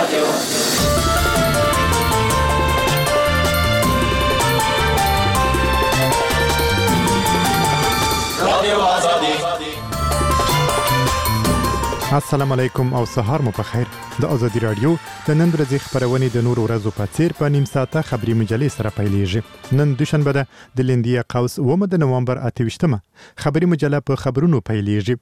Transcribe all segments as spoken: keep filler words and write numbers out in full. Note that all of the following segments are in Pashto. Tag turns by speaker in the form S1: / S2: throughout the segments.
S1: رادیو رادیو آزادی.
S2: السلام علیکم او سهار مو په خیر. د ازادي رادیو د نن ورځې خبرونه د نور ورځو په څیر په نیم ساعته خبري مجلې سره پیلېږي. نن دوشنبه ده د لیندیا قوس اومه د نومبر اته ویشتمه خبري مجله په خبرونو پیلېږي.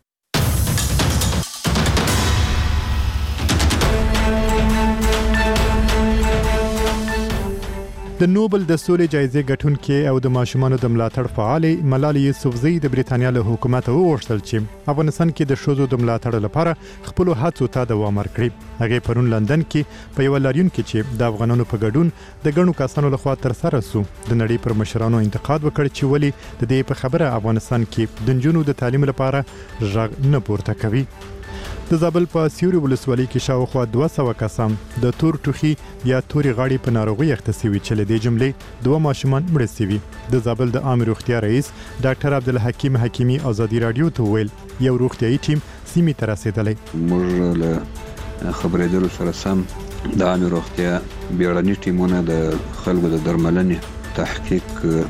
S2: د نوبل د سولې جایزې ګټونکې او د ماشومانو د ملاتړ فعال ملالۍ یوسفزۍ د بریتانیا له حکومت وغوښتل چې افغانستان کې د ښځو د ملاتړ لپاره خپل هڅو ته دوام ورکړي. هغه پرون لندن کې په یو لاریون کې چې د افغانانو په ګډون د ګڼو کسانو لخوا تر سره سو د نړۍ پر مشرانو انتقاد وکړ چې ولی د دې په خبره افغانستان کې د نجونو د تعلیم لپاره ژغ نه پورته کوي. د زابل په سیوري ولسوالۍ کې شاوخوا دوه سوه کسان د تور ټوخي یا توري غاړې په ناروغي اخته شوي چې له دې جملې دوه ماشومان مړه شوي. د زابل د عامه روغتیا رئیس ډاکټر عبدالحکیم حکیمي ازادي رادیو ته ویل یو روغتیايي ټیم سیمې ته رسیدلی.
S3: موږ له خبرېدلو سره سم د عامه روغتیا بیړني ټیمونه د خلکو د درملنې تحقیق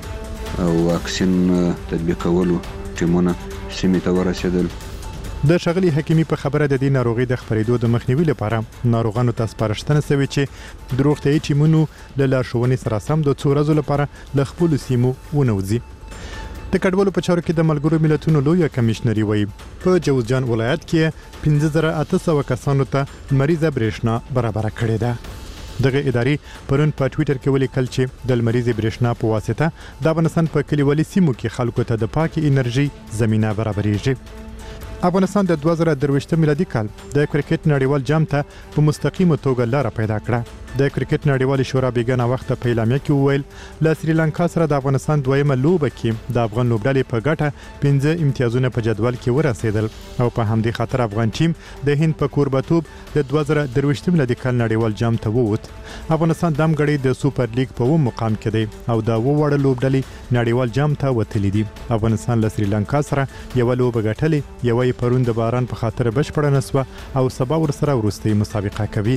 S3: او واکسین تطبیقولو ټیمونه سیمې ته ورسېدل.
S2: د شغلي حکیمي په خبره د دې ناروغي د خپرېدو د مخنیوي لپاره ناروغانو ته سپارښتنه شوې چې د روغتیايي ټیمونو له لارښوونې سره سم د څو ورځو لپاره له خپل سیمو ونوځي. د کډوالو په چارو کې د ملګرو ملتونو لوی کمشنري وایي په جوزجان ولایت کې پنځه زره اته سوه کسانو ته مریضه برېښنا برابر کړې ده. دغه ادارې پرون په ټوئیټر کې ولیکل چې د مریضه برېښنا په واسطه د افغانستان په کلیوالي سیمو کې خلکو ته د پاکي انرژي زمينه برابرېږي. افغانستان د دوه زره درویشت میلادي کال د کرکټ نړیوال جام ته په مستقیمه توګه لار پیدا کړه. د کرکټ نړیوال شورا بیګانه وخت په اعلامیه کې وویل ل سریلانکا سره د افغانستان دویمه لوبه کې د افغان لوبډلې په ګټه پنځه امتیازونه په جدول کې ورسېدل او په همدې خاطر افغان ټیم د هند په کوربتوب د دوه زره درویشت میلادي کال نړیوال جام ته ووت. افغانستان دام غړي د سوپر لیګ په و مقام کې دی او دا وړ لوبډلې نړیوال جام ته وتلې دي. افغانستان له سریلانکا سره یو لوبه ګټلې یو پرون د باران په خاطر بشپړه نسوه او سبا ورسره وروستۍ مسابقه کوي.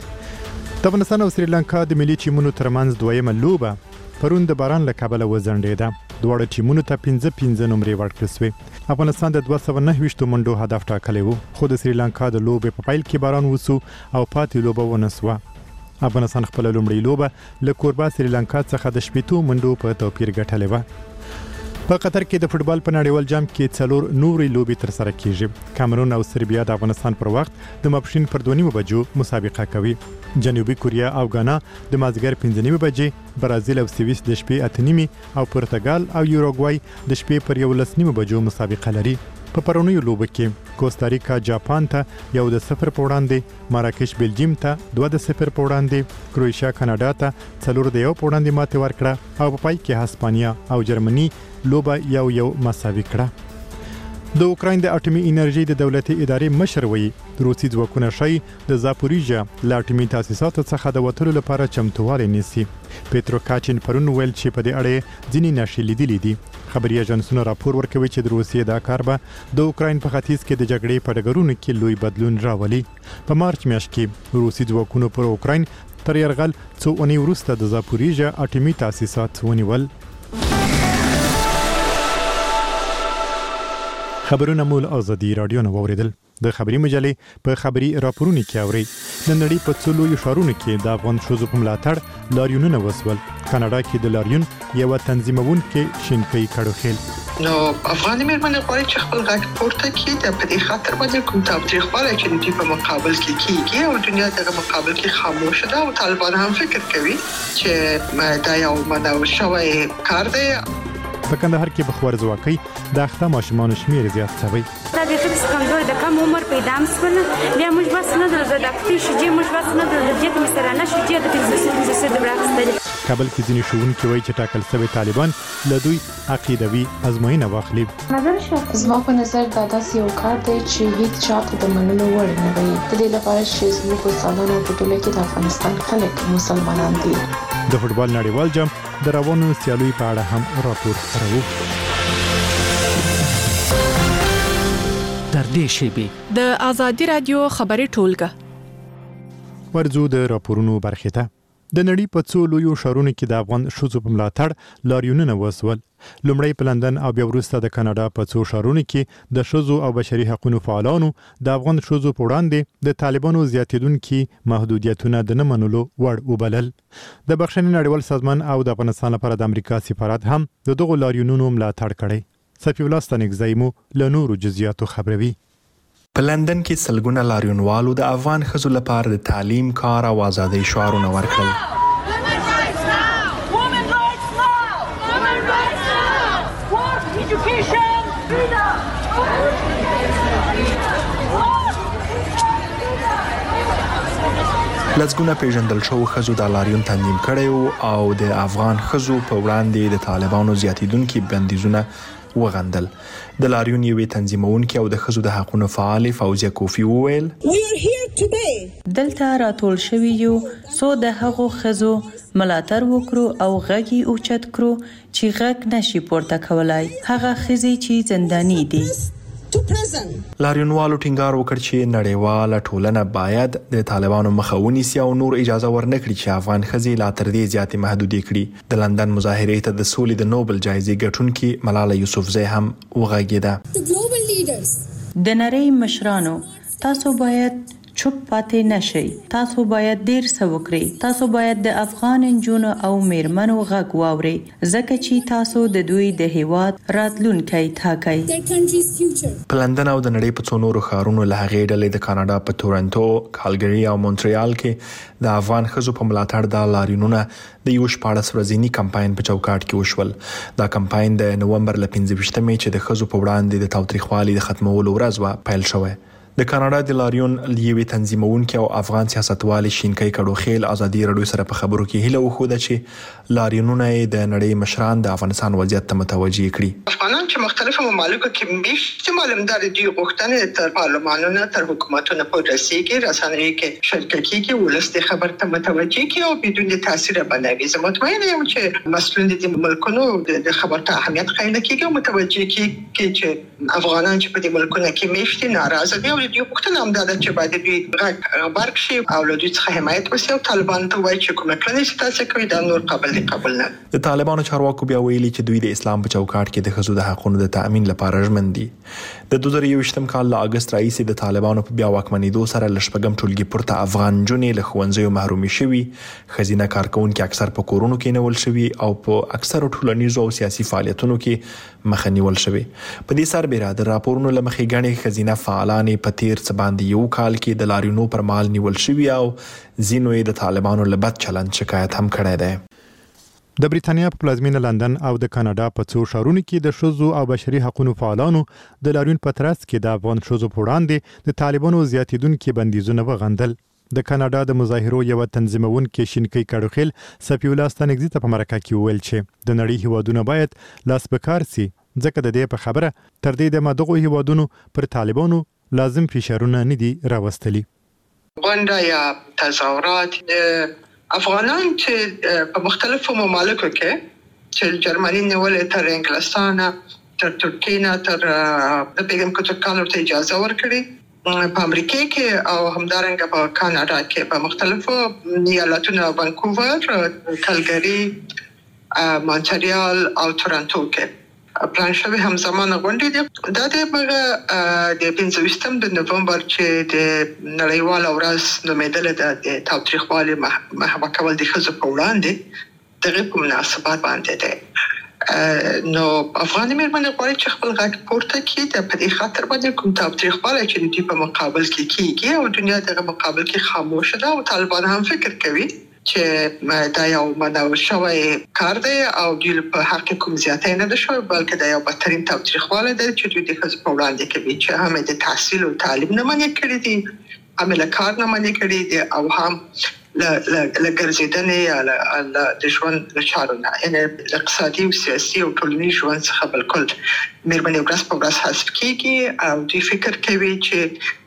S2: د افغانستان او سریلانکا د ملي ټیمونو ترمنځ دویمه لوبه پرون د باران له کبله وځنډېده. دواړه ټیمونو ته پنځه پنځه نمرې ورکړل شوې. افغانستان د دوه سوه نهه ویشت منډو هدف ټاکلی و خو د سریلانکا د لوبې په پیل کې باران وسو او پاتې لوبه ونسوه. افغانستان خپل لومړی لوبه له کوربه سریلانکا څخه د شپېتو منډو په توپیر ګټلې و. په قطر کې د فوتبال په نړیوال جام کې څلور نورې لوبې تر سره کیږي. کامرون او سربیا د افغانستان پر وخت د ماپښین پر دوه نیمو بجو مسابقه کوي. جنوبي کوریا او غانا د مازیګر پنځه نیمې بجې، برازیل او سویس د شپې اته نیمې او پرتګال او یوروګوای د شپې پر یولس نیمو بجو مسابقه لري. په پرونیو لوبو کې کوستاریکا جاپان ته یو د صفر په وړاندې، مراکش بلجیم ته دوه د صفر په وړاندې، کروشیا کاناډا ته څلور د یو په وړاندې ماتې ورکړه او په پای کې هسپانیا او جرمني لوبه یو یو مساوي کړه. د اوکراین د اټومي انرژي د دولتي ادارې مشر وایي روسي ځواکونه شي د زاپوریژیا له اټومي تاسیساتو څخه د وټلو لپاره چمتووالی نیسي. پیترو کاچین پرون ویل چې په دې اړه ځینې نشي لیدلې دي. خبري اژانسونه راپور ورکوي چې د روسیې دا کار به د اوکراین په ختیځ کې د جګړې په ډګرونو کې لوی بدلون راولي. په مارچ میاشت کې روسي ځواکونو پر اوکراین تر یرغل څو اونۍ وروسته د زاپوریژیا اټومي تاسیسات ونیول. خبرونه مول ازادي رادیو نو اوریدل. د خبري مجلې په خبري راپورونو کې اوري د نړۍ په څلو ښارونو کې د افغان ښځو په ملاتړ لاریونونه وسول. کاناډا کې د لاریون یو تنظیمونکو شینکۍ کړو خل
S4: نو افغاني مېرمنې غواړي چې خپل غږ پورته کړي د په دې خاطر باندې کوم تاوتریخوالی چې د په مقابل کې کیږي او دنیا دغه مقابل کې خاموش ده او طالبان هم فکر کوي چې دا یو منو شوی کار دی.
S2: په کندهار کې بخور ځواکۍ د اخته ماشومان شمیر زیات شوی.
S5: دا د خپل کمزوري د کم عمر پیدا مسول بیا موږ بس نه درځه د اختی شې موږ بس نه درځه د مسترانه شې د پنځه سه د راغستل.
S2: کابل کې ځینې شوونکي وایي چې ټاکل شوی طالبان له دوی عقیدوي ازموینه واخلي.
S6: نظر شو زما په نظر دا داسې یو کار دی چې هیڅ چاته د منلو وړ نه وي. د دې لپاره چې زموږ انسانانو په ټوله کې د افغانستان خلک مسلمانان دي.
S2: د فوتبال نړیوال جام د روانو سیالیو په اړه هم راپور خپروي.
S7: در دې شیبې د ازادي رادیو خبري ټولګه
S2: ورځو د راپورونو برخې ته. د نړۍ په څو لویو ښارونو کې د افغان ښځو په ملاتړ لاریونونه وسول. لومړی په لندن او بیا وروسته د کاناډا په څو ښارونو کې د ښځو او بشري حقوقو فعالانو د افغان ښځو په وړاندې د طالبانو زیاتېدونکي محدودیتونه د نه منلو وړ وبلل. د بخښنې نړیوال سازمان او د افغانستان لپاره د امریکا سفارت هم د دغو لاریونونو ملاتړ کړی. صفي الله ستانکزی مو له نورو جزئیاتو خبروي.
S1: په لندن کې سلګونه لاریونوالو د افغان ښځو لپاره د تعلیم، کار او ازادۍ شعارونه ورکړل. لسګونه پیژندل شوو ښځو د لاریون تنظیم کړی او د افغان ښځو په وړاندې د طالبانو زیاتېدونکي بندیزونه وغندل. د لاریون یوې تنظیمونکي او د ښځو د حقوقو فعال فوزیه کوفی وویل:
S7: دلته راټول شوي یو څو د هغو ښځو ملاتړ وکړو او غږ یې اوچت کړو چې غږ نشي پورته کولای، هغه ښځې چې زنداني دي.
S1: لاریونوالو ټینګار وکړ چې نړیواله ټولنه باید د طالبانو مخه ونیسي او نور اجازه ورنکړي چې افغان ښځې لا تر دې زیاتې محدودې کړي. د لندن مظاهرې ته د سولې د نوبل جایزې ګټونکي ملاله یوسفزۍ هم وغږېده.
S7: د نړۍ مشرانو، تاسو باید چوپ پاتې نشئ. تاسو باید ډیر څه وکړئ. تاسو باید د افغان نجونو او میرمنو غږ واورئ، ځکه چې تاسو د دوی د هیواد راتلونکی ټاکئ.
S1: په لندن او د نړۍ په څو نورو ښارونو له هغې ډلې د کاناډا په تورنټو، کالګري او مونټریال کې د افغان ښځو په ملاتړ د لاریونونه د یو شپاړس ورځني کمپاین په چوکاټ کې وشول. دا کمپاین د نومبر له پنځه ویشتمې چې د ښځو په وړاندې د تاوتریخوالي د ختمولو ورځ وه پیل شوی. د کاناډا د لاریون یوې تنظیمونکي او افغان سیاستوالې شینکۍ کډوخیل ازادي راډیو سره په خبرو کې هیله وښوده چې لاریونونه د نړۍ مشران د افغانستان وضعیت ته متوجه کړي.
S4: افغانان چې مختلفو ممالکو کې میشته معلومدار دي غوښتنې تر پارلمانونو تر حکومتونو پورې رسیږي، رسنیو کې شرکت کیږي، ولس د خبر ته متوجه کی او بدون تاثیر باندې. زه مطمئن یم چې مسؤلین د ملکونو د خبر ته اهمیت قایل کیږي او متوجه کیږي چې افغانان چې په دې ملکونو کې میشته ناراضه دي او دوی غوښتنه هم ده چې باید دوی غږ شي او له دوی څخه حمایت وشي او طالبان ته وایي چې کومه کړنې چې تاسو کوي دا نور قابل قبول نه.
S1: د طالبانو چارواکو بیا ویلي چې دوی د اسلام په چوکاټ کې د ښځو د حقوقو د تأمین لپاره ژمن دي. د دوه زره یوویشتم کال له اگست راهیسې د طالبانو په بیا واکمنېدو سره له شپږم ټولګي پورته افغان نجونې له ښوونځیو محرومې شوي، ښځینه کارکوونکي اکثر په کورونو کې نیول شوي او په اکثرو ټولنیزو او سیاسي فعالیتونو کې مخه نیول شوي. په دې سربېره د راپورونو له مخې ګڼې ښځینه فعالانې په تیر څه باندې یو کال کې د لاریونو پر مهال نیول شوي او ځینو یې د طالبانو له بد چلند شکایت هم کړی دی.
S2: د بریتانیا په پلازمینه لندن او د کاناډا په څو ښارونو کې د ښځو او بشري حقوقو فعالانو د لاریون په ترڅ کې د افغان ښځو په وړاندې د طالبانو زیاتېدونکي بندیزونه وغندل. د کاناډا د مظاهرو یو تنظیمونکي شینکۍ کډوخیل صفي الله ستانکزی ته په مرکه کې وویل چې د نړۍ هیوادونه باید لاس په کار سي، ځکه د دې په خبره تر دې د مدغو هیوادونو پر طالبانو لازم فشارونه نه دي راوستلي.
S4: غونډه یا تظاهرات افغانان چې په مختلفو ممالکو کې چې جرمني نیولې تر انګلستان تر ترکیه تر د پیغام کتابخانو ته اجازه ورکړي، په امریکا کې او همدارنګه په کاناډا کې په مختلفو ایالتونو وانکوور، کالګری، مونټریال او تورنټو کې پلان شوی همزمان غونډې دي. دا د بغه د پنځه ویشتم د نومبر چې د نړیوال ورځ نومېدل د تاوتریخوالي محوه کول د ښځو په وړاندې دغه په مناسبت باندې ده. نو افغان میرمنې غواړي چې خپل غږ پورته کړي د په دې خاطر باندې کوم تاوتریخوالی چې د دوی په مقابل کې کیږي او دنیا دغه مقابل کې خاموش ده او طالبان هم فکر کوي چې دا یو منو شوی کار دی او دوی په حق کوم زیاتې نه ده شوی، بلکې دا یو بدترین تاوتریخوالی دی چې دوی د ښځو په وړاندې کوي چې هم د تحصیل او تعلیم نه منع کړي دي، هم له کار نه منع کړي دي او هم له ګرځېدنې یا د ژوند له چارو نه، یعنې اقتصادي او سیاسي او ټولنیز ژوند څخه بالکل میرمنې ورځ په ورځ حذف کېږي او دوی فکر کوي چې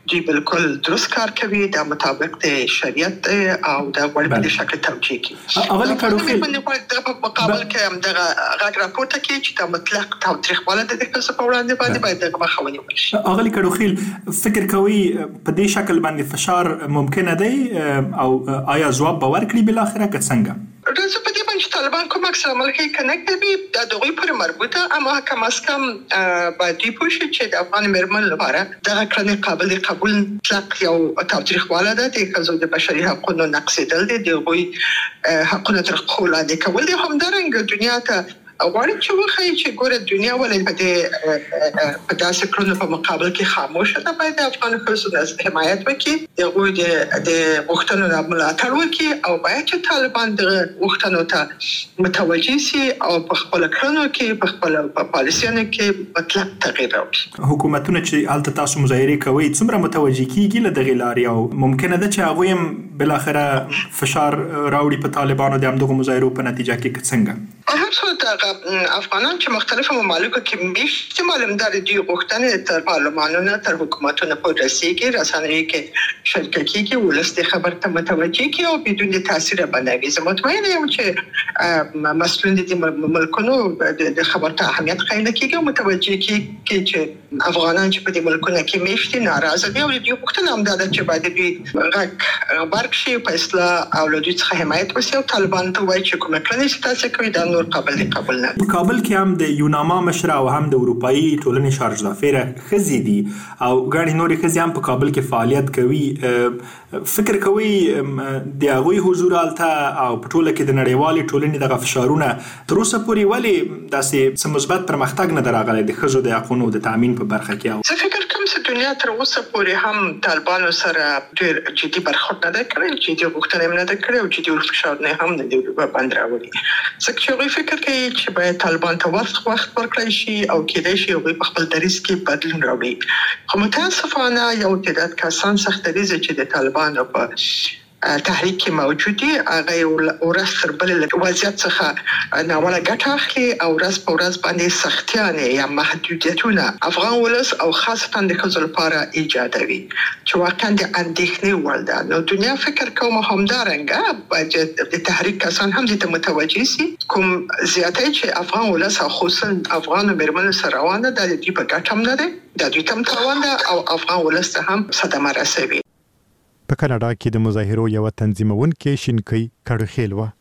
S4: دوی بالکل درست کار کوي د مطابق د شریعت او د غوړ په شکل توجیه کوي.
S1: اغلی کډوخیل
S4: په مقابل کې هم دغه غږ راپورته کوي چې د مطلق تاوتریخواله د ښځو په وړاندې باندې باید دغه مخه ونیول شي.
S1: اغلی کډوخیل فکر کوي په دې شکل باندې فشار ممکن دی او آیا ځواب به ورکړي بل اخره که څنګه؟
S4: راځو په دې باندې طالبان کوم عکس العمل کوي کنه کوي د دغوی پر مربوطه اما کم از کم باید دی پوښي چې د افغان مېرمن لپاره دغه کړنې قابل قبول مطلق یو تاوتریخواله ده د ښځو د بشري حقوقو نقضېدل دي د هغوی حقونه تر پښو لاندې کول دي. همدارنګه دنیا ته غواړي چې وښایي چې ګوره دنیا ولې په دې په داسې کړنو په مقابل کې خاموشه ده. باید د افغان ښځو حمایت وکړي، د هغوی د غوښتنو نه ملاتړ وکړي او باید چې طالبان دغه غوښتنو ته متوجه سي او په خپلو کړنو کې په خپلو پالیسیانو کې مطلق تغییر راوړي.
S1: حکومتونه چې هلته تاسو مظاهرې کوئ څومره متوجه کیږي له دغې لارې او ممکنه ده چې هغوی هم بالاخره فشار راوړي په طالبانو د همدغو مظاهرو په نتیجه کې که څنګه؟
S4: هم څه افغانان چې مختلفو ممالکو کې میشت معلومدار دي غوښتنې تر پارلمانونو تر حکومتونو پورې رسیږي، رسنیو کې شرکت کیږي، ولس د خبر ته متوجه کی او بدون تاثیر باندې زه مطمئن یم چې مسؤلین دي ملکونو د خبر ته اهمیت قایل کیږي او متوجه کیږي چې افغانان چې په دې ملکونو کې میشت ناراضه دي او د غوښتنه هم ده چې باید دوی غږ برق شي په اصلاح او له دوی څخه حمایت وشي او طالبان ته وایي چې کومه کړنې چې تاسو کوي دا نور قابل دي قبول نه.
S1: په کابل کې هم د یوناما مشر او هم د اروپאי ټولنې شارج دافیره ښځې دي او ګڼې نورې ښځې هم په کابل کې فعالیت کوي. فکر کوي د هغوی حضور هلته او په ټوله کې د نړیوالې ټولنې دغه فشارونه تر اوسه پورې ولې داسې څه مثبت پرمختګ نه دی راغلی د ښځو د حقونو د تامین په برخه کې؟
S4: زه فکر کوم چې دنیا تر اوسه پورې هم طالبانو سره ډېر جدي برخورد نه دی کړی، جدي غوښتنې هم نه دی کړی او جدي فشارونه هم نه دي باندې راوړي. ځکه چې هغوی فکر کوي چې باید طالبان ته وخت وخت ورکړی شي او کېدای شي هغوی په خپل دریځ کې بدلون راوړي. خو متاسفانه یو تعداد کسان سخت دریځه چې د طالبانو په تحریک کې موجود دي هغه ورځ تر بلې وضعیت څخه ناوړه ګټه اخلي او ورځ په ورځ باندې سختیانې یا محدودیتونه افغان ولس او خاصتا د ښځو لپاره ایجادوي چې واقعا د اندېښنې وړ ده. نو دنیا فکر کوم همدارنګه باید د تحریک کسان هم دې ته متوجه سي کوم زیاتې چې افغان ولس او خصوصا افغان مېرمنو سره روانه ده د دوی په ګټه هم نه دی، د دوی ته هم تاوان ده او افغان ولس ته هم صدمه رسوي.
S2: په کاناډا کې د مظاهرو یو تنظیمونکې شینکۍ کډوخیل و.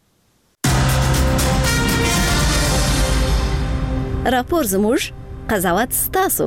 S8: راپور زموږ قضاوت ستاسو.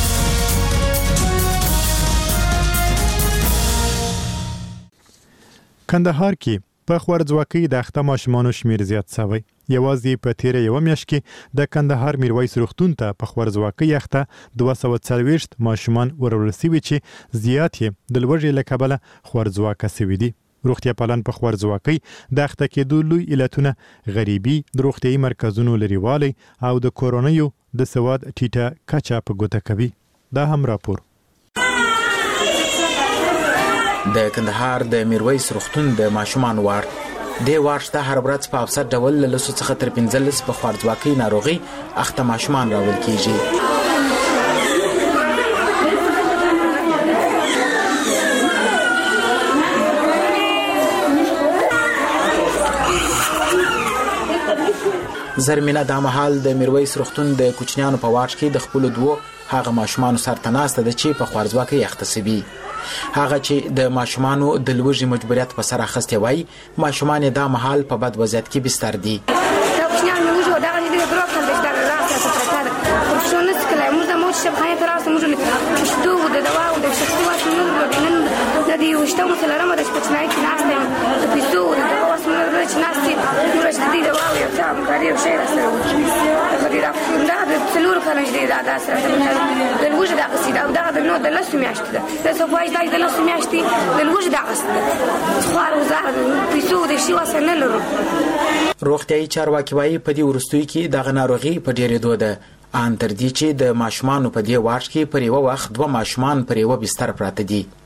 S2: کندهار کې په خوارځواکۍ د اخته ماشومانو شمیر زیات شوی. یوازې په تیره یو میاشت کې د کندهار میرویس روغتون ته په خوارځواکۍ اخته دوه سوه څلوېښت ماشومان ورول شوي چې زیات یې د لوږې له کبله خوارځواکه شوي دي. روغتیا پالان په خوارځواکۍ د اخته کېدو لوی علتونه غریبي، د روغتیایي مرکزونو لرېوالی او د کورونیو د سواد ټیټه کچه په ګوته کوي. دا هم راپور.
S9: د کندهار د میرویس روغتون د ماشومان وارډ د وارډ ته هر ورځ په اوسط ډول له لسو څخه تر پنځلس په خوارځواکۍ ناروغي اخته ماشومان راوړل کیږي. زرمینه دا مهال د میرویس روغتون د کوچنیانو په وارډ کې د خپلو دوو هغه ماشومانو سره ناسته ده چې په خوارځواکۍ اخته شوي. هغه چې د ماشومانو د لوږې مجبوریت په سر اخیستی وای، ماشومان یې دا مهال په بد وضعیت کې بستر دي. روغتیایي چارواکي وایي په دې وروستیو کې دغه ناروغي په ډېرېدو ده، ان تر دې چې د ماشومانو په دې وارډ کې پر یوه وخت دوه ماشومان پر یوه بستر پراته دي.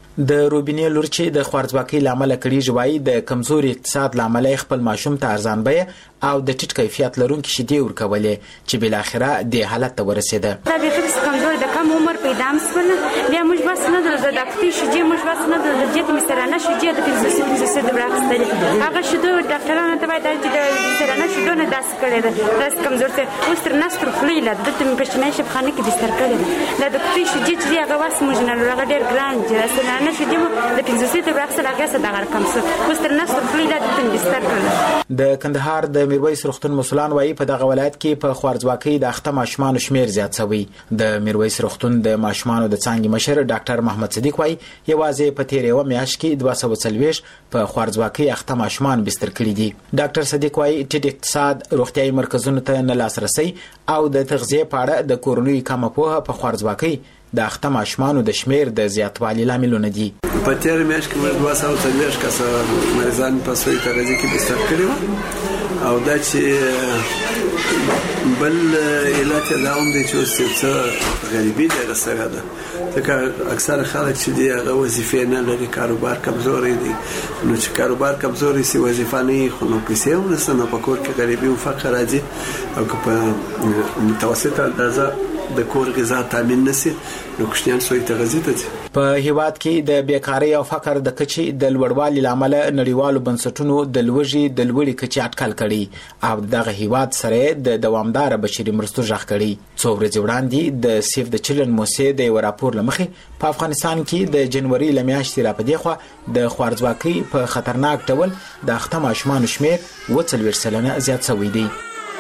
S9: د روبینې لور چې د خوارځواکۍ لامل کړي جوړای د کمزوري اقتصاد لامل خپل ماشوم ته ارزان بیه او د ټیټ کیفیت لرونکي شیدې ورکولې چې بل اخره د حالت ته ورسېده.
S5: دا به فکس کمزور د کم عمر پیدا مسول بیا موږ بس نه د دکتې شیدې موږ بس نه د جېت مسرانه شیدې د پنځه سوه د راخستلې هغه شیدو ډاکټرانو ته باید د مسرانه شیدو نه داس کړي ده داس کمزور ته اوس تر نستر خلیله د تم پښتنه شپ خانه کې بستر کړي ده د دکتې شیدې چې هغه واس موږ نه لږ ډېر ګران چې مسرانه شیدې د پنځه سوه د راخستل هغه څه د کم څه اوس تر نستر خلیله د تم بستر کړي.
S9: د کندهار د میرویس روغتون مسولان وایي په دغه ولایت کې په خوارځواکۍ د اخته ماشومانو شمیر زیات شوی. د میرویس روغتون د ماشومانو د څانګې مشر ډاکټر محمد صدیق وایي یوازې په تیر یو میاشت کې دوه سوه څلوېښت په خوارځواکۍ اخته ماشومان بستر کړي دي. ډاکټر صدیق وایي ټیټ اقتصاد، روغتیايي مرکزونو ته نه لاسرسي او د تغذیې په اړه د کورنیو کمه پوهه په خوارځواکۍ د اخته ماشومانو د شمیر د زیاتوالي لاملونه دي.
S10: په تیر میاشت کې موږ دوه سوه څلوېښت کسه مریضان په سوی تغذیه کې بستر کړي وو او دا چې بل علت دا هم دی چې اوس څه غریبي ډېره سوې ده ځکه اکثره خلک چې دي هغه وظیفې نه لري، کاروبار کمزوری دی. نو چې کاروبار کمزوری سي وظیفه نه وي خو نو پیسې هم نشته، نو په کور کې غریبي او فقر راځي او که په متوسطه اندازه د کور غذا تامین نشي نو کوچنیان سوی تغذیه ته ځي.
S9: په هیواد کې د بیکارۍ او فقر د کچې د لوړوالي لامل نړیوالو بنسټونو د لوږې د لوړې کچې اټکل کړي او دغه هیواد سره د دوامدار بشري مرستو ژغ کړي. څو ورځې وړاندې د سیف د چلن موسسې د یو راپور لمخې په افغانستان کې د جنوري ل میاشتې را پدې خو د خوارځواکۍ په خطرناک ډول د اخته ماشومانو شمیر اووه څلوېښت سلنه زیات شوی دی.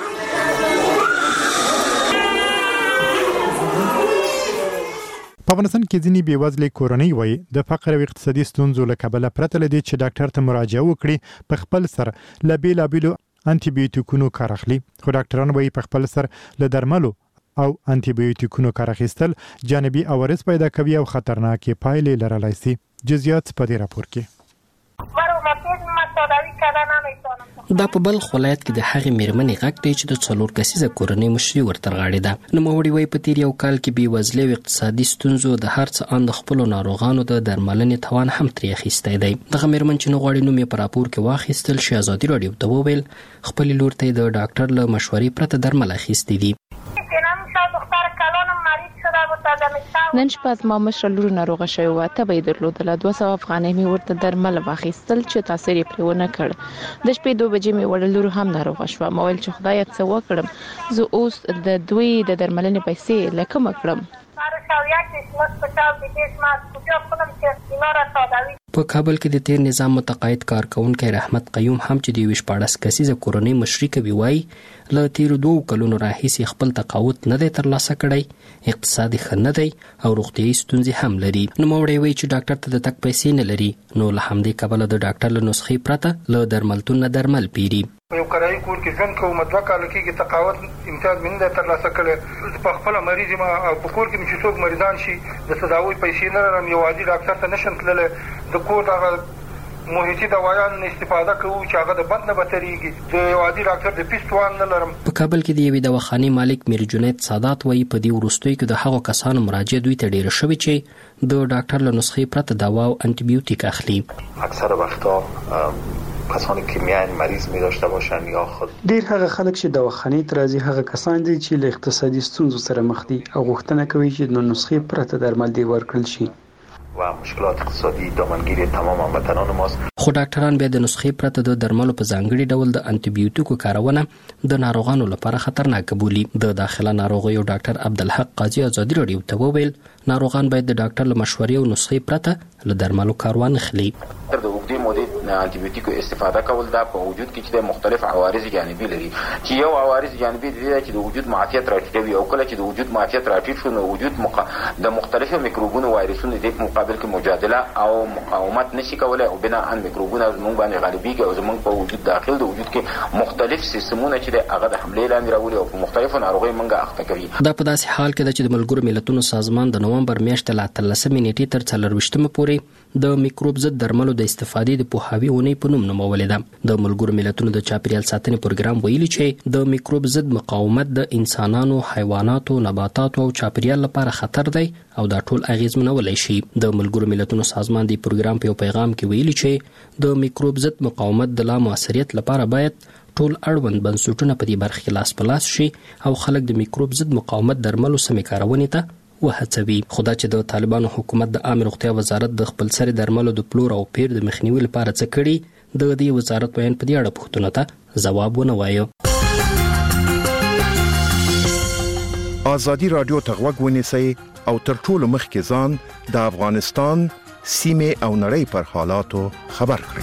S2: په افغانستان کې ځینې بېوزلې کورنۍ وایي د فقر او اقتصادي ستونزو له کبله پرته له دې چې ډاکټر ته مراجعه وکړي په خپل سر له بېلابېلو انټي بیوټیکونو کار اخلي. خو ډاکټران وایي په خپل سر له درملو او انټي بیوټیکونو کار اخیستل جانبي عوارض پیدا کوي او خطرناکې پایلې لرلی شي. جزئیات په دې راپور کې.
S11: دا په بلخ ولایت کې د هغې میرمنې غږ دی چې د څلور کسیزه کورنۍ مشري ورته غاړې ده. نوموړې وایي په تیر یو کال کې بېوزلۍ او اقتصادي ستونزو د هر څه ان د خپلو ناروغانو د درملنې توان هم ترې اخیستی دی. دغه میرمن چې نه غواړي نوم یې په راپور کې واخیستل شي ازادي راډیو ته وویل خپلې لور ته یې د ډاکټر له مشورې پرته درمل اخیستي دي.
S6: نن شپه زما مشره لور ناروغه شوې وه، تبه یې درلودله. دوه سوه افغانۍ مې ورته درمل واخیستل چې تاثیر یې پرې ونه کړ. د شپې دوه بجې مې وړه لور هم ناروغه شوه. ما ویل چې خدایه څه وکړم، زه اوس د دوی د درملنې پیسې له کومه کړم.
S11: په کابل کې د تیر نظام متقاعد کارکونکي رحمت قیوم هم چې د یوې شپاړس کسیزه کورنۍ مشري کوي وایي له تیرو دوو کلونو راهیسې خپل تقاعد نه دی ترلاسه کړی، اقتصادي ښه نه دی او روغتیایي ستونزې هم لري. نوموړی وایي چې ډاکټر ته د تګ پیسې نه لري، نو له همدې کبله د ډاکټر له نسخې پرته له درملتون نه درمل پیري.
S12: یو کرایي کور کې ژوند کوم، دوه کاله کېږي تقاعد امتیاز مې نه دی ترلاسه کړی. په خپله مریض یم او په کور کې مې چې څوک مریضان شي د تداوۍ پیسې نه لرم، یو عادي ډاکټر ته نشم تللی. د کور دغه محیطي دوايانو نه استفاده کوو چې هغه د بند نه بهترېږي. د یو عادي ډاکټر د فیس توان نه لرم.
S11: په کابل کې د یوې دواخانې مالک میر جنید سادات وایي په دې وروستیو کې د هغو کسانو مراجعه دوی ته ډېره شوې چې د ډاکټر له نسخې پرته دوا او انټي بیوټیک اخلي.
S13: اکثر وختها کسانی که میان مریض می داشته باشن یا خود
S14: ډیر هغه خلک چې دواخانې ته راځي هغه کسان دي چې له اقتصادي ستونزو سره مخ دي او غوښتنه کوي چې د نسخې پرته درمل دی ورکړل شي
S13: و مشکلات اقتصادي دامنگیری تمام هموطنان ماست.
S11: خو ډاکټران بیا د نسخې پرته د درملو په ځانګړي ډول د انټي بیوټیکو کارونه د ناروغانو لپاره خطرناک بولي. د داخله ناروغیو ډاکټر عبدالحق قاضي ازادي راډیو ته وویل ناروغان باید د ډاکټر له مشورې او نسخې پرته له درملو کار وانخلي.
S15: تر د اوږدې مودې انټي بیوټیکو استفاده کول دا په وجود کې چې مختلف عوارض جانبي لري، چې یو عوارض جانبي دي چې د وجود معافیت راټیټوي او کله چې د وجود معافیت راټیټ شو نو وجود مق... د مختلفو میکروبونو وایرسونو د مقابل کې مجادله او مقاومت نشي کولای او بنا ان میکروبونه زموږ باندې غالبيږي او زموږ په وجود داخل د وجود کې مختلف سیستمونه چې هغه د حمله لاندې راولي او په مختلفو ناروغیو موږ اخته کوي.
S11: دا په داسې حال کې چې د ملګرو ملتونو سازمان د نومبر میاشتې له اتلسمې نیټې تر څلرویشتمې پورې د میکروب ضد درملو د استفادې د پوهاوي اونۍ په نوم نومولې ده. د ملګرو ملتونو د چاپیریال ساتنې پروګرام ویلي چې د میکروب ضد مقاومت د انسانانو، حیواناتو، نباتاتو او چاپیریال لپاره خطر دی او دا ټول اغیزمنولی شي. د ملګرو ملتونو سازمان د پروګرام په پیغام کې ویلي چې د میکروب ضد مقاومت د لا مؤثریت لپاره باید ټول اړوند بنسټونه په دې برخه کې لاس په لاس شي او خلک د میکروب ضد مقاومت درملو سمې کارونې ته وهڅوي. خدا چې د طالبانو حکومت د عامه روغتیا وزارت د خپل سری درملو د پلور او پیر د مخنیوي لپاره څه کړي، د دې وزارت بیان په دې اړه پوښتنه ته ځواب ونه وایو.
S16: آزادی رادیو ته غوږ ونیسئ او تر ټولو مخکې ځان د افغانستان سیمې او نړۍ پر حالاتو خبر کړئ.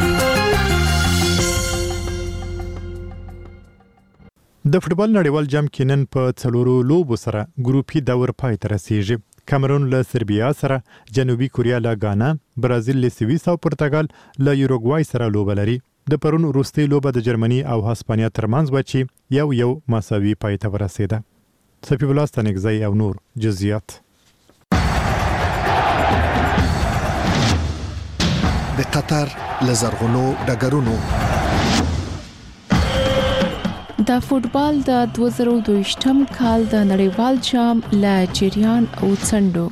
S2: د فوټبال نړیوال جام کې نن په څلورو لوبو سره ګروپي دور پای ته رسیږي. کامرون له سربیا سره، جنوبي کوریا له غانا، برازیل له سویس او پرتګال له یوروګوای سره لوبه لري. د پرون وروستۍ لوبه د جرمني او هسپانیا ترمنځ و چې یو یو مساوي پای ته ورسېده. صفی الله ستنګزی او نور جزئیات.
S17: د قطر لزرغونو ډګرونو
S6: د فوټبال د دوه زره دوه کال د نړیوال جام لا جریان او څنډو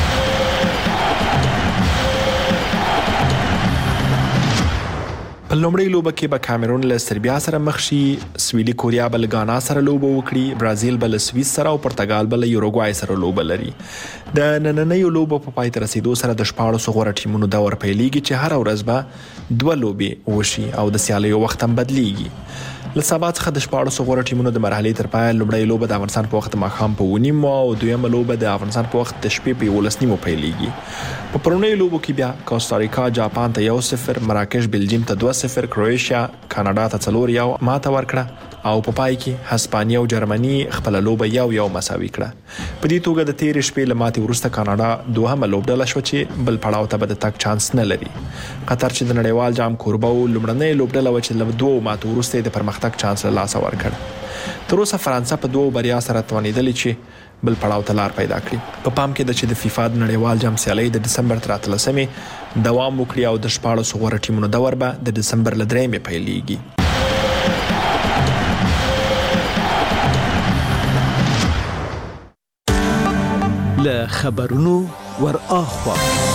S1: په لومړۍ لوبه کې به کامرون له سربیا سره مخ شي، سویلي کوریا به له غانا سره لوبه وکړي، برازیل به له سویس سره او پرتګال به له یوروګوای سره لوبه لري. د نننۍ لوبه په پای ته رسیدو سره د شپاړسو غوره ټیمونو دور پیلېږي چې هر ورځ به دوه لوبې وشي او د سیالیو وخت هم بدلیږي. له سبا څخه د شپاړسو غوره ټیمونو د مرحلې تر پایه لومړۍ لوبه د افغانستان په وخت ماښام په اوه نیمو او دویمه لوبه د افغانستان په وخت د شپې په یولس نیمو پیلېږي. په پرونۍ لوبو کې بیا کوستاریکا جاپان ته یو صفر، مراکش بلجیم ته دوه صفر، کروئیشیا کاناډا ته څلور یو ماته ورکړه او په پای کې هسپانیا او جرمني خپل لوبه یو یو مساوي کړه. په دې توګه د تیرې شپې له ماتې وروسته کاناډا دوهمه لوبډله شوه چې بل پړاو ته به د تګ چانس نه لري. قطر چې د نړیوال جام کوربه و لومړنۍ لوبډله وه چې له دوو ماتو وروسته د پرمختګ چانس له لاسه ورکړ. تر اوسه فرانسه په دوو بریا سره توانېدلې چې بل پړاو ته لار پیدا کړي. په پام کې ده چې د فیفا د نړیوال جام سیالۍ د دسمبر تر اتلسمې دوام وکړي او د شپاړسو غوره ټیمونو دور به د دسمبر له درېیمې پیلېږي.
S18: له خبرونو ور اخوا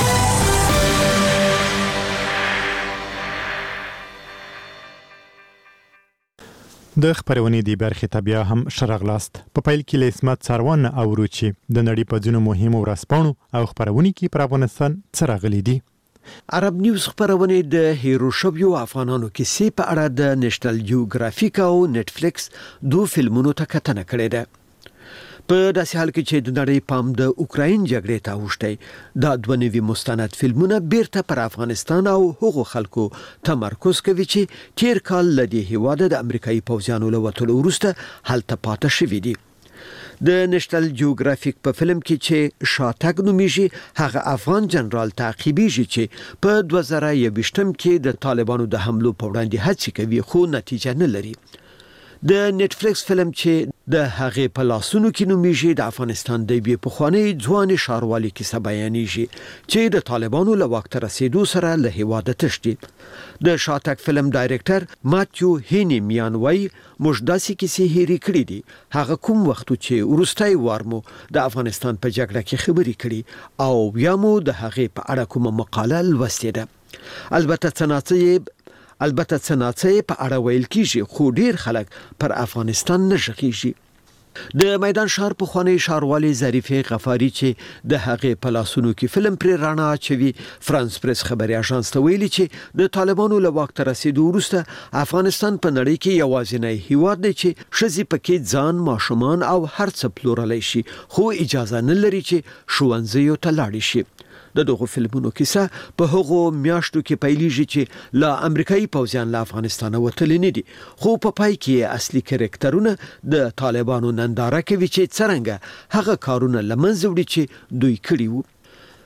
S2: د خبرونې دی برخه تبیا هم شرغلاست. په پیل کې له اسمت څاروان او روچي د نړۍ په ځینو مهمو ورځپاڼو او خبرونې کې پر افغانستان څرغلي دي.
S18: عرب نیوز خبرونه د هیرو شویو افغانانو کیسې په اړه د نېشنل جیوګرافیک او نتفلیکس دوه فلمونو ته کتنه کړې ده. په داسې حال کې چې د نړۍ پام د اوکراین جګړې ته اوښتی، دا دوه نوي مستند فلمونه بیرته پر افغانستان او هغو خلکو تمرکز کوي چې تیر کال له دې هیواده د امریکایي پوځیانو له وتلو وروسته هلته پاتې شوي دي. د نېشنل جیوګرافیک په فلم کې چې شاتګ نومیږي، هغه افغان جنرال تعقیبیږي چې په دوه زره یوویشتم کې د طالبانو د حملو په وړاندې هڅې کوي خو نتیجه نه لري. د نتفلیکس فلم چې د هغې په لاسونو کې نومیږي د افغانستان د یوې پخوانۍ ځوانې ښاروالې کیسه بیانیږي چې د طالبانو له واک ته رسېدو سره له هیواده تښتي. د شاتګ فلم ډایرکټر ماتیو هینی میان وایي موږ داسې کیسې هېرې کړې دي، هغه کوم وخت چې وروستی وار مو د افغانستان په جګړه کې خبرې کړي او بیا مو د هغې په اړه کومه مقاله لوستې ده. البته څناڅه البته څناڅه په اړه ویل کیږي خو ډیر خلک پر افغانستان نه ژغیږي. د میدان شهر په خوانی شهروالي ظریفه غفاری چې د هغې په لاسونو کې فلم پر رڼا اچوي، فرانس پریس خبري اژانس ته ویلي چې د طالبانو له واک ته رسیدو وروسته افغانستان په نړۍ کې یوازینی هیواد دی چې ښځې پکې ځان، ماشومان او هر څه پلورلی شي خو اجازه نه لري چې ښوونځیو ته لاړې شي. د دغه فلمونو کیسه په هغو میاشتو کې پیلېږي چې لا امریکایي پوځیان له افغانستان وتلي نه دي، خو په پای کې اصلي کرکټرونه د طالبانو ننداره کوي چې څرنګه هغه کارونه له منځه وړي چې دوی کړي وو.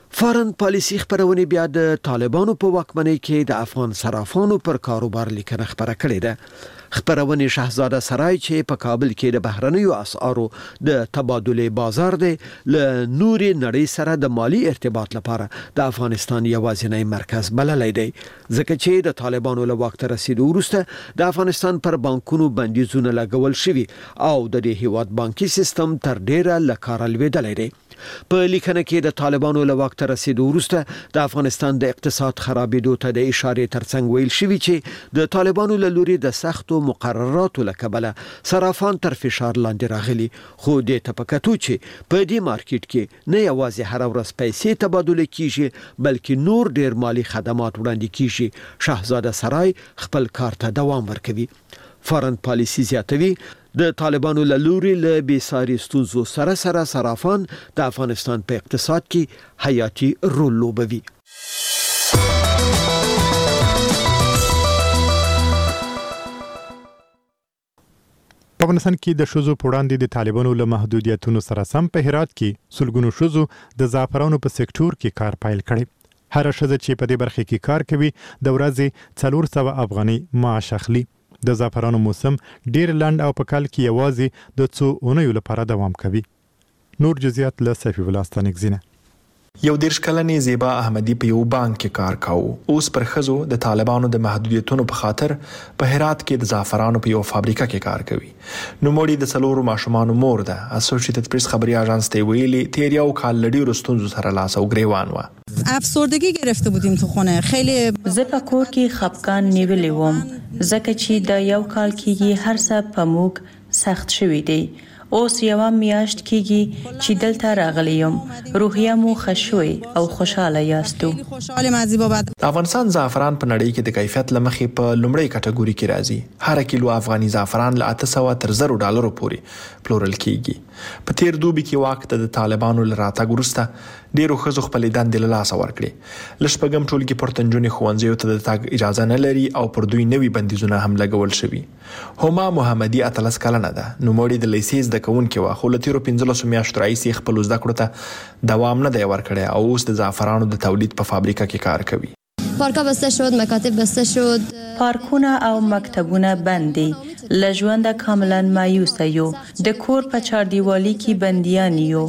S18: فارن پالیسی خبرونه بیا د طالبانو په واکمنۍ کې د افغان صرافانو پر کاروبار لیکنه خبره کړې ده. خبرونه شاهزاده سرای چې په کابل کې د بهرنیو اسعارو د تبادله بازار دی له نورې نړۍ سره د مالی ارتباط لپاره د افغانستان یوازینی مرکز بللی دی، ځکه چې د طالبانو له واک ته رسیدو وروسته د افغانستان پر بانکونو بندیزونه لګول شوي او د دې هیواد بانکي سیستم تر ډیره له کاره لوېدلی دی. په لیکنه کې د طالبانو له واک ته رسیدو وروسته د افغانستان د اقتصاد خرابېدو ته د اشارې ترڅنګ ویل شوي چې د طالبانو له لوري د سختو مقرراتو له کبله صرافان تر فشار لاندې راغلي، خو دې ته په کتو چې په دې مارکیټ کې نه یوازې هر ورځ پیسې تبادله کیږي بلکې نور ډیر مالی خدمات وړاندې کیږي، شاهزاده سرای خپل کار ته دوام ورکوي. فارن پالیسی زیاتوي د طالبانو له لوري له بېساري ستونزو سره سره صرافان د افغانستان په اقتصاد کې حیاتي رول لوبوي.
S2: په افغانستان کې د ښځو په وړاندې د طالبانو له محدودیتونو سره سم په هرات کې سلګونو ښځو د زعفرانو په سکتور کې کار پیل کړی. هر ښځه چې په دې برخه کې کار کوي د ورځې څلور سوه افغانۍ معاش اخلي. د زعفرانو موسم ډیر لنډ او په کال کې یوازې د څو اونیو لپاره دوام کوي. نور جزئیات له صفی ولاستانګزینه.
S1: یو دیرش کلنې زیبا احمدی په یو بانک کې کار کاوه. اوس پر ښځو د طالبانو د محدودیتونو په خاطر په هرات کې د زعفرانو په یو فابریکه کې کار کوي. نوموړي د څلورو ماشومانو مور ده. اسوسییټډ پریس خبري اژانس ته ویلي تیر یو کال لډي رستونزو سره لاس او گریوان و.
S19: افسردگی گرفته بودیم تو خونه. خیلی
S7: زه په کور کې خپګان نیولې وم ځکه چې د یو کال کېږي هر څه په موږ سخت شوی دی. اوس یو میاشت کېږي چې دلته راغلی یم. روحیه مو خشوي او خوشاله یاستو.
S1: افغانستان زعفران په نړۍ کې د کیفیت لمخې په لومړی کټګوري کې راځي. هر کیلو افغاني زعفران له اته سوه تر زرو ډالرو پورې پلورل کېږي. په تیر دوبي کې واک ته د طالبانو له راتګ وروسته ډیرو ښځو خپلې دندې له لاسه ورکړې. له شپږم ټولګي پورته نجونې ښوونځیو ته د تګ اجازه نه لري او پر دوی نوي بندیزونه هم لګول شوي. هما محمدي اتلس کلنه ده. نوموړي د لیسې زده کوونکې وه، خو له تیرو پنځلسو میاشتو راهیسې خپلو زده کړو ته دوام نه دی ورکړی او اوس د زعفرانو د تولید په فابریکه کې کار کوي.
S20: پارکا بسته شد، مکاتب بسته شد،
S7: پارکونه او مکتبونه بند دي. له ژونده کاملا مایوسه یو. د کور په چاردیوالي کې بندیان یو.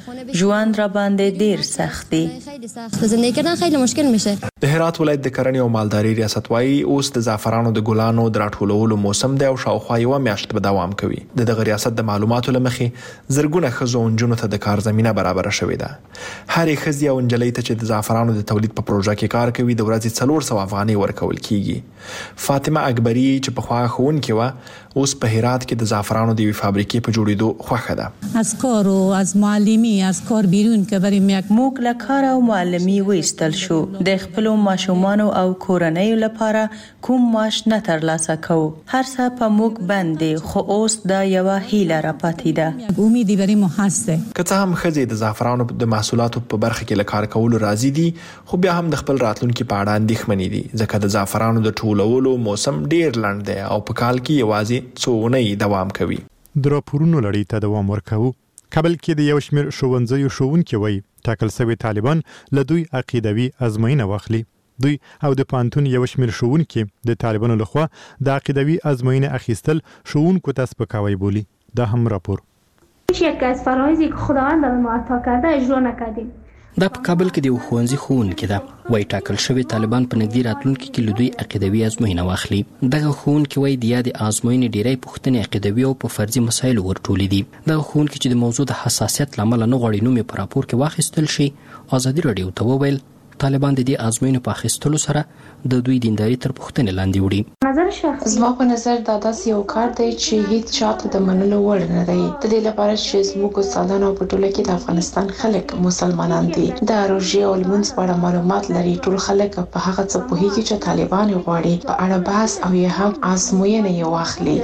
S7: ژوند را باندې ډیر سخت دی.
S20: زندگی کردن خیلی مشکل میشه.
S1: د هرات ولایت د کرنې او مالداري ریاست وايي اوس د زعفرانو د ګلانو د راټولولو موسم دی او شاوخوا یوه میاشت به دوام کوي. د دغه ریاست د معلوماتو له مخې زرګونه ښځو او نجونو ته د کار زمینه برابره شوې ده. هرې ښځې او نجلۍ ته چې د زعفرانو د تولید په پروژه کې کار کوي د ورځې څلور سوه افغانۍ ورکول کیږي. فاطمه اکبري چې پخوا ښوونکې وه اوس په هرات کې د زعفرانو د یوې فابریکې په جوړېدو خوښه ده.
S19: از کار و از معلمی از کار بیرون که بریم یک
S7: موږ له کار او معلمی وایستل شو. د خپلو ماشومانو او کورنیو لپاره کوم معاش نه ترلاسه کوو. هر څه په موږ بند دی، خو اوس دا یوه هیله را پاتې ده.
S19: امیدی برای ما هسته.
S1: که څه هم ښځې د زعفرانو د محصولاتو په برخه کې له کار کولو راضي دي، خو بیا هم د خپل راتلونکي په اړه اندېښمنې دي ځکه د زعفرانو د ټولولو موسم ډیر لنډ دی او په کال کې یوازې څو اونۍ دوام کوي.
S2: د راپورونو لړۍ ته دوام ورکوو. کابل کې د یو شمېر ښوونځیو ښوونکي وایي ټاکل شوي طالبان له دوی عقیدوي ازموینه واخلي. دوی او د پانتون یو شمېر ښوونکي د طالبانو لخوا د عقیدوي ازموینه اخیستل ښوونکو ته سپکاوی بولي. دا هم راپور.
S21: یکی از فرایضی که خداوند به ما عطا کرده اجرا نکردیم.
S11: دا په کابل کې د یو ښوونځي ښوونکې ده. وایي ټاکل شوي طالبان په نږدې راتلونکي کې له دوی عقیدوي ازموینه واخلي. دغه ښوونکې وایي د یادې ازموینې ډیری پوښتنې عقیدوي او په فرضي مسایلو ورټولې دي. دغه ښوونکي چې د موضوع د حساسیت له امله نه غواړي نوم یې په راپور کې واخیستل شي، ازادي راډیو ته وویل طالبان د دې ازموینو په اخیستلو سره د دوی دینداري تر پوښتنې لاندې وړي.
S21: نظر شخصي
S6: زما په نظر دا داسې یو کار دی چې هیڅ چاته د منلو وړ نه دی. د دې لپاره چې زموږ استادان او په ټوله کې د افغانستان خلک مسلمانان دي، د روژې او لمونځ په اړه معلومات لري. ټول خلک په هغه څه پوهیږي چې طالبان غواړي په اړه بحث او یا هم ازموینه یې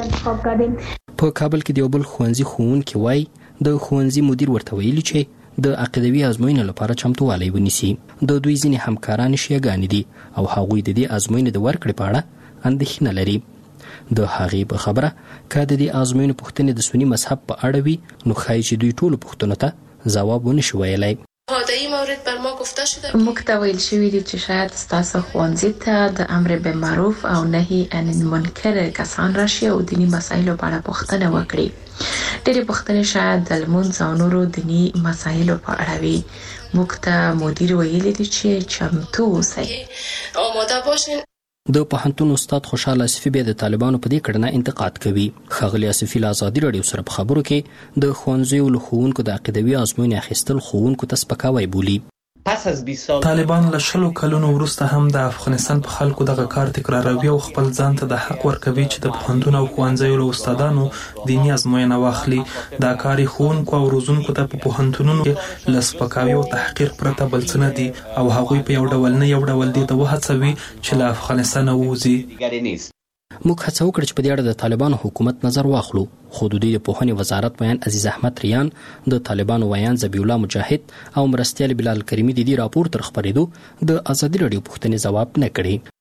S6: واخلي.
S11: په کابل کې د یو بل ښوونځي ښوونکي وایي د ښوونځي مدیر ورته ویلي چې د عقیدوي ازموینې لپاره چمتووالی ونیسي. د دوی ځینې همکاران شیعهګانې دي او هغوی د دې ازموینې د ورکړې په اړه اندېښنه لري. د هغې په خبره که د دې ازموینې پوښتنې د سني مذهب په اړه وي نو ښایي چې دوی ټولو پوښتنو ته ځواب ونه شي ویلی.
S22: هادی ما
S3: مورد بر ما گفته شده
S6: موږ ته ویل شوی دی چې شاید ستاسو ښوونځي ته د امر بالمعروف او نهي عن المنکر کسان راشي او دینی مسایلو په اړه پوښتنه وکړي. ډېرې پوښتنې شاید د لمونځ او نورو دینی مسایلو په اړه وي. موږ ته مدیر ویلي دی چې چمتو اوسئ.
S3: آماده باشین.
S11: د پوهنتون استاد خوشحال آصفي بیا د طالبانو په دې کړنه انتقاد کوي. ښاغلي آصفي له ازادي راډیو سره په خبرو کې د ښوونځیو له ښوونکو د عقیدوي ازموینې اخیستل ښوونکو ته سپکاوی بولي.
S22: پس از بیست سال طالبان له شلو کلونو وروسته هم د افغانستان په خلکو دغه کار تکراروي او خپل ځان ته د حق ورکوي چې د پوهنتون او ښوونځیو له استادانو دیني ازموینه واخلي. دا کار ښوونکو او روزونکو ته په پوهنتونونو کې له سپکاوي او تحقیر پرته بل څه نه دي او هغوی په یو ډول نه یو ډول دي ته وهڅوي چې له افغانستانه ووځي.
S11: موږ هڅه وکړه چې په دې اړه د طالبانو حکومت نظر واخلو، خو د دوی د پوهنې وزارت ویان عزیز احمد ریان، د طالبانو ویان ذبیح الله مجاهد او مرستیال بلال کریمي د دې راپور تر خپرېدو د ازادي راډیو پوښتنې ځواب نه کړي.